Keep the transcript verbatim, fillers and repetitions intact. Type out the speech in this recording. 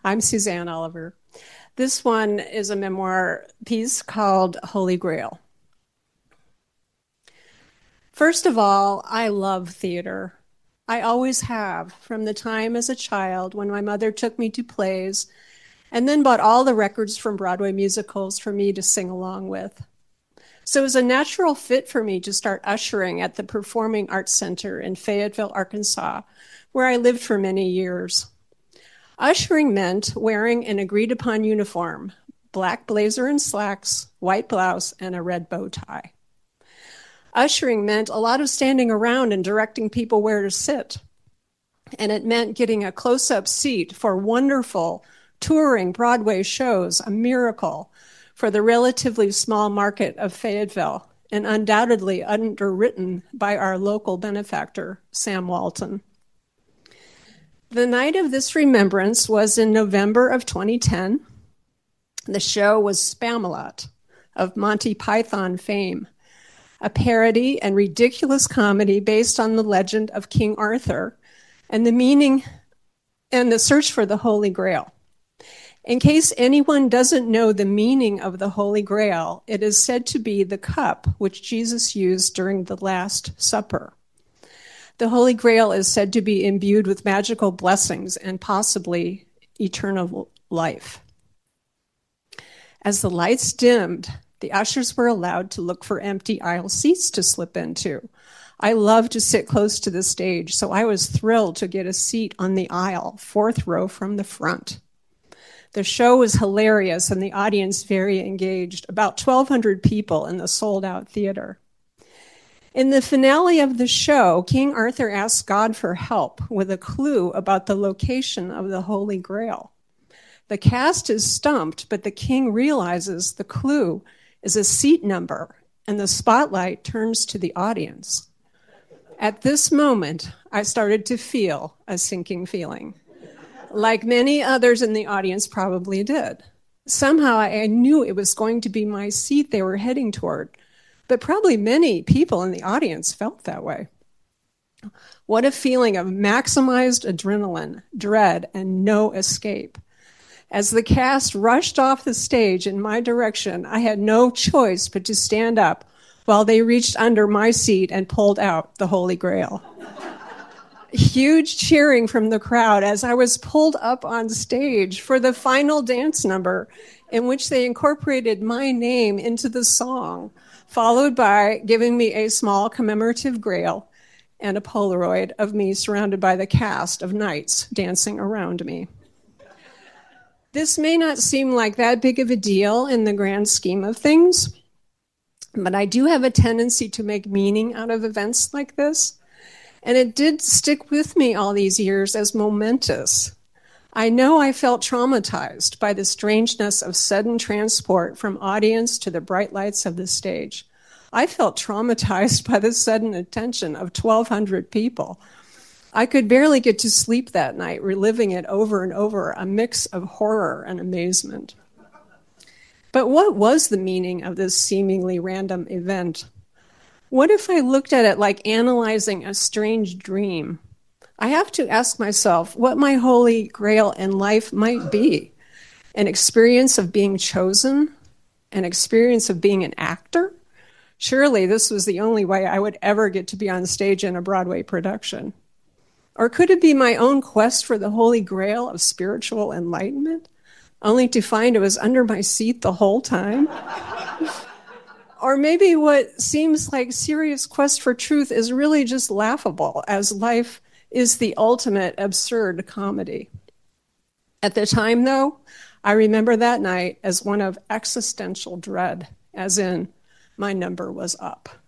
I'm Suzanne Oliver. This one is a memoir piece called Holy Grail. First of all, I love theater. I always have, from the time as a child when my mother took me to plays and then bought all the records from Broadway musicals for me to sing along with. So it was a natural fit for me to start ushering at the Performing Arts Center in Fayetteville, Arkansas, where I lived for many years. Ushering meant wearing an agreed-upon uniform, black blazer and slacks, white blouse, and a red bow tie. Ushering meant a lot of standing around and directing people where to sit. And it meant getting a close-up seat for wonderful touring Broadway shows, a miracle for the relatively small market of Fayetteville, and undoubtedly underwritten by our local benefactor, Sam Walton. The night of this remembrance was in November of twenty ten. The show was Spamalot of Monty Python fame, a parody and ridiculous comedy based on the legend of King Arthur and the meaning and the search for the Holy Grail. In case anyone doesn't know the meaning of the Holy Grail, it is said to be the cup which Jesus used during the Last Supper. The Holy Grail is said to be imbued with magical blessings and possibly eternal life. As the lights dimmed, the ushers were allowed to look for empty aisle seats to slip into. I love to sit close to the stage, so I was thrilled to get a seat on the aisle, fourth row from the front. The show was hilarious and the audience very engaged, about twelve hundred people in the sold-out theater. In the finale of the show, King Arthur asks God for help with a clue about the location of the Holy Grail. The cast is stumped, but the king realizes the clue is a seat number, and the spotlight turns to the audience. At this moment, I started to feel a sinking feeling, like many others in the audience probably did. Somehow I knew it was going to be my seat they were heading toward, but probably many people in the audience felt that way. What a feeling of maximized adrenaline, dread, and no escape. As the cast rushed off the stage in my direction, I had no choice but to stand up while they reached under my seat and pulled out the Holy Grail. Huge cheering from the crowd as I was pulled up on stage for the final dance number in which they incorporated my name into the song, followed by giving me a small commemorative grail and a Polaroid of me surrounded by the cast of knights dancing around me. This may not seem like that big of a deal in the grand scheme of things, but I do have a tendency to make meaning out of events like this, and it did stick with me all these years as momentous. I know I felt traumatized by the strangeness of sudden transport from audience to the bright lights of the stage. I felt traumatized by the sudden attention of twelve hundred people. I could barely get to sleep that night, reliving it over and over, a mix of horror and amazement. But what was the meaning of this seemingly random event? What if I looked at it like analyzing a strange dream? I have to ask myself what my Holy Grail in life might be. An experience of being chosen? An experience of being an actor? Surely this was the only way I would ever get to be on stage in a Broadway production. Or could it be my own quest for the Holy Grail of spiritual enlightenment, only to find it was under my seat the whole time? Or maybe what seems like serious quest for truth is really just laughable, as life is the ultimate absurd comedy. At the time, though, I remember that night as one of existential dread, as in, my number was up.